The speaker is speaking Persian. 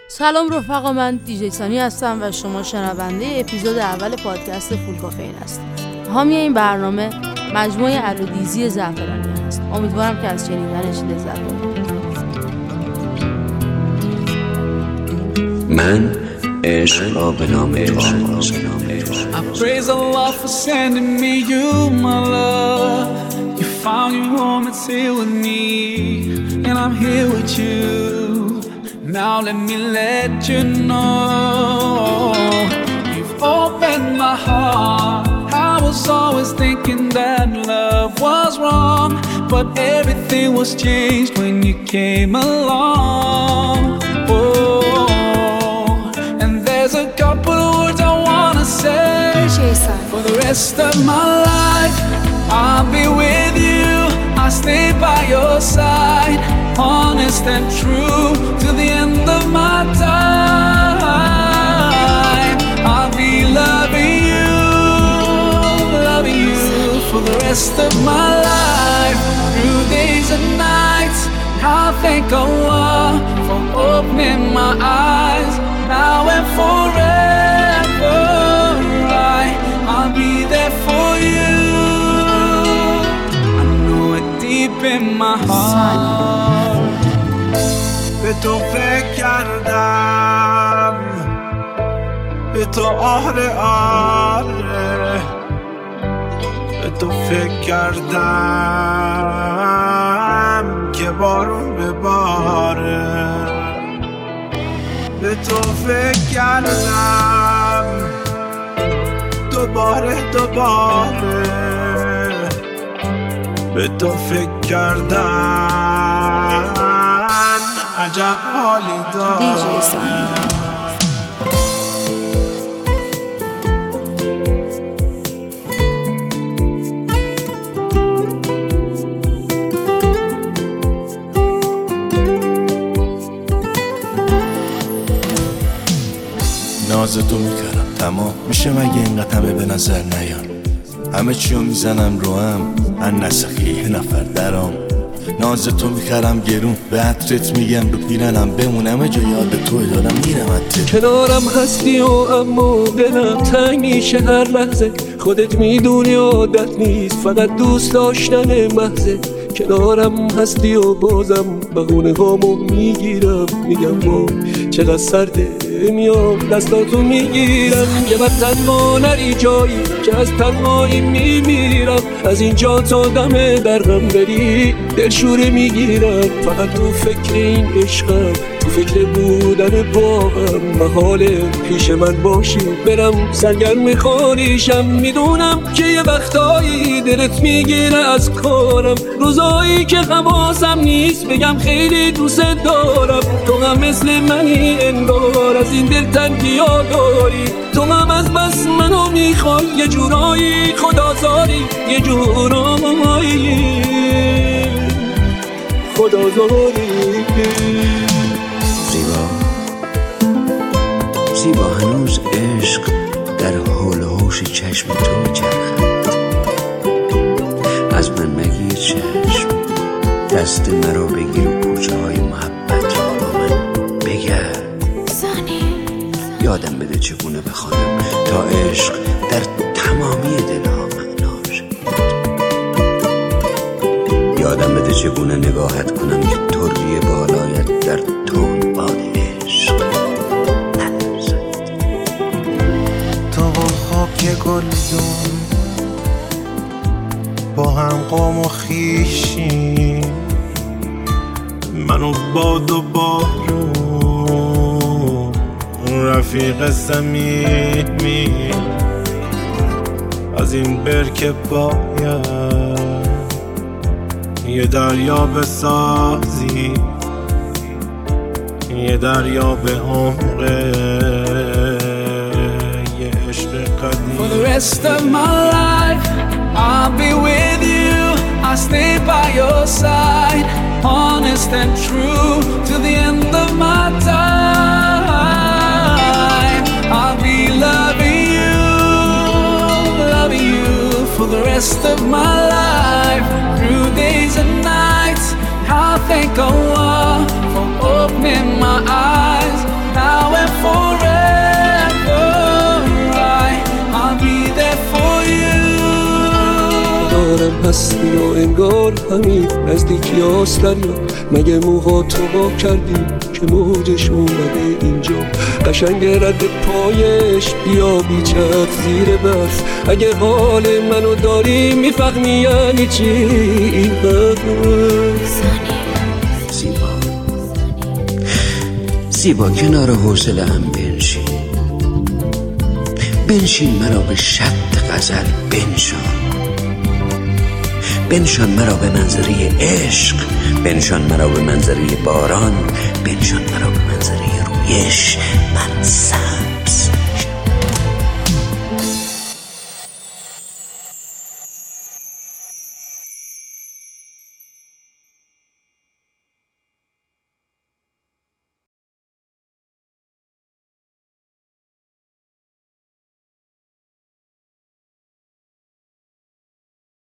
سلام رفقا، من دیجی سانی هستم و شما شنونده اپیزود اول پادکست فول کافئین هستید. حامی این برنامه مجموعه الودیزی زعفرانی است. امیدوارم که از شنیدنش لذت ببرید. من عشق را به نام تو آغازم. I praise Allah for sending me you, my love. You found your home, it's here with me, and I'm here with you. Now let me let you know, you've opened my heart. I was always thinking that love was wrong, but everything was changed when you came along. Oh, and there's a couple of words I wanna say. For the rest of my life, I'll be with you. I'll stay by your side, honest and true, to the end of my time. I'll be loving you for the rest of my life, through days and nights. I'll thank Allah for opening my eyes, now and forever. I'll be there for you. I know it deep in my heart. به تو فکر کردم، به تو آره به تو فکر کردم که بارون بباره. به تو فکر کردم دوباره به تو فکر کردم، عجب حالی دارم. ناز تو میکردم تمام میشه مگه اینقدر همه به نظر نیان؟ همه چیو میزنم رو هم نسخی یه نفر درام. ناز تو میکردم گرون به عطرت میگم رو پیرنم بمونم جا یاد تو دارم میرم عطرت. کنارم هستی و اما دلم تنگ میشه هر لحظه. خودت میدونی عادت نیست فقط دوست داشتن محضه. کنارم هستی و بازم بهونه هامو میگیرم، میگم با چقدر سرده، میام دستاتو میگیرم. یه وقت تنها نری جایی که از تنهایی میمیرم. از اینجا تا دم درغم بری دلشوره میگیرم. فقط تو فکر این عشقم، تو فکر بودن با هم. محاله پیش من باشی برم سرگرم خاریشم. میدونم که یه وقتایی دلت میگیره از کارم، روزایی که حواسم نیست بگم خیلی دوست دارم. تو هم مثل منی انگار، از این دل تنگی‌ها داری. تو هم از بس منو میخوای، یه جورایی خدازاری، یه جورایی خدازاری. زیبا هنوز عشق در حول و حوش چشم تو میچرخد. از من مگیر چشم، دست مرا بگیر و کوچه های محبت را با من بگرد. یادم بده چگونه بخوانم تا عشق در تمامی دلها معناش. یادم بده چگونه نگاهت کنم که طری بالایت در تون باد عشق نلرزد. تو و خاک گلدون با هم قوم و خیشی، منو باد و بارون رفیق صمیمی. از این برکه باید یه دریا بسازی، یه دریا به عمق یه عشق قدیم. For the rest of my life, I'll be with you. I'll stay by your side, honest and true, to the end of my time. I'll be loving you for the rest of my life, through days and nights. I'll thank Allah for opening my eyes, هستی و انگار همین نزدیکی هاست دریا. مگه موهاتو وا کردی که موجش اومده اینجا؟ قشنگ رد پایش بیا بیچت زیر برف. اگه حال منو داری میفهمی یعنی چی این زیبا کنار حوصله هم بنشین مرا به شط غزل بنشان مرا به منظره عشق، بنشان مرا به منظره باران، بنشان مرا به منظره رویش.